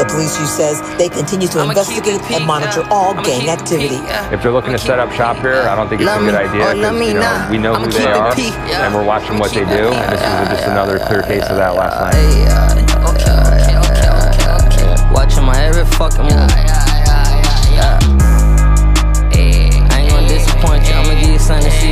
police chief says they continue to investigate and monitor all gang activity. If they're looking to set up shop here, I don't think it's a good idea because, we know who they are and we're watching what they do, and this is just another clear case of that last night. Watching my every fucking move. I ain't gonna disappoint you, I'ma give you something to see.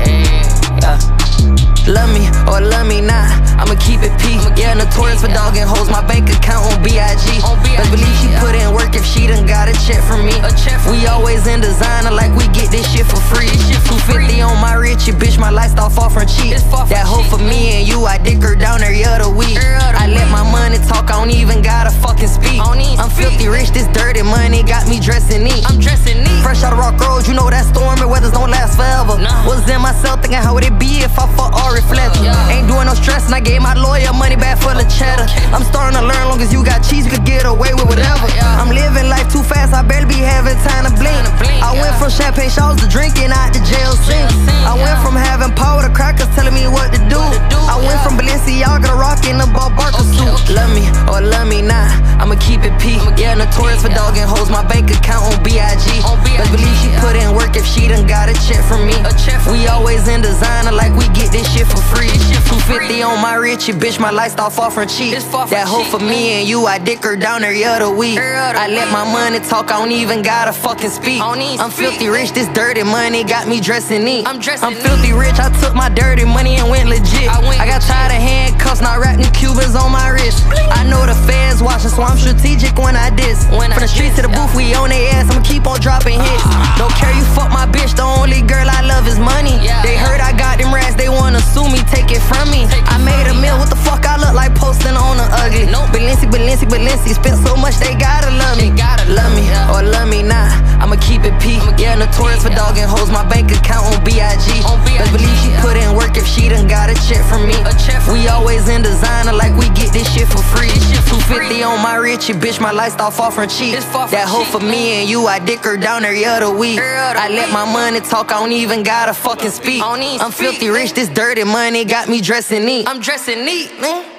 Love me or love me not, I'ma keep it P. Yeah, notorious for dogging hoes, my bank account on B.I.G. Best believe she put in work if she done got a check from me. We always in designer like we get this shit for free. 250 on my Richie, bitch, my lifestyle far from cheap. That hoe for me and you, I dick her down every other week. I let my money talk, I don't even gotta fucking speak. I'm filthy rich, this dirty money got me dressing neat. Fresh out of Rock Road, you know that stormy weathers don't last forever. Was in myself thinking how would it be if I fuck Ari Fletcher. Ain't doing no stress and I gave my lawyer money back for the cheddar. I'm starting to learn, long as you got cheese, you could get away with whatever. I'm living life too fast, I barely be having time to blink. I went from champagne showers to drinking out the jail sink. I went from having power to crackers telling me what to do. I went from Balenciaga to rocking the Bob Barker suit. Love me or love me not, I'ma keep it P. Yeah, notorious for dogging hoes, my bank account on B.I.G. Best believe she put in work if she done got a check from me. We always in designer like we get this shit for free. 250 on my Richie, bitch, my lifestyle far from cheap. That hoe for me and you, I dick her down every other week. I let my money talk, I don't even gotta fucking speak. I'm filthy rich, this dirty money got me dressing neat. I'm filthy rich, I took my dirty money and went legit. I got tired of handcuffs, now wrapped new Cubans on my wrist. I know the feds watching, so I'm strategic when I diss. From the streets to the booth, we on they ass, I'ma keep on dropping hits. Don't care, you fuck my bitch, the only girl I love is money. They heard I got them rats, they wanna sue me, take it from me. I made a meal, what the fuck I look like posting on the ugly. Balenci, spent so much they gotta love me. Love me or love me not, I'ma keep it P. Yeah, notorious for dogging hoes, my bank account on B.I.G. Best believe she put in work if she done got a check from me. We always in designer like we get this shit for free. 250 on my Richie, bitch, my lifestyle far from cheap. That hoe for me and you, I dick her down every other week. I let my money talk, I don't even gotta fucking speak. I'm filthy rich, this dirty money got me dressing neat. I'm dressing neat, man.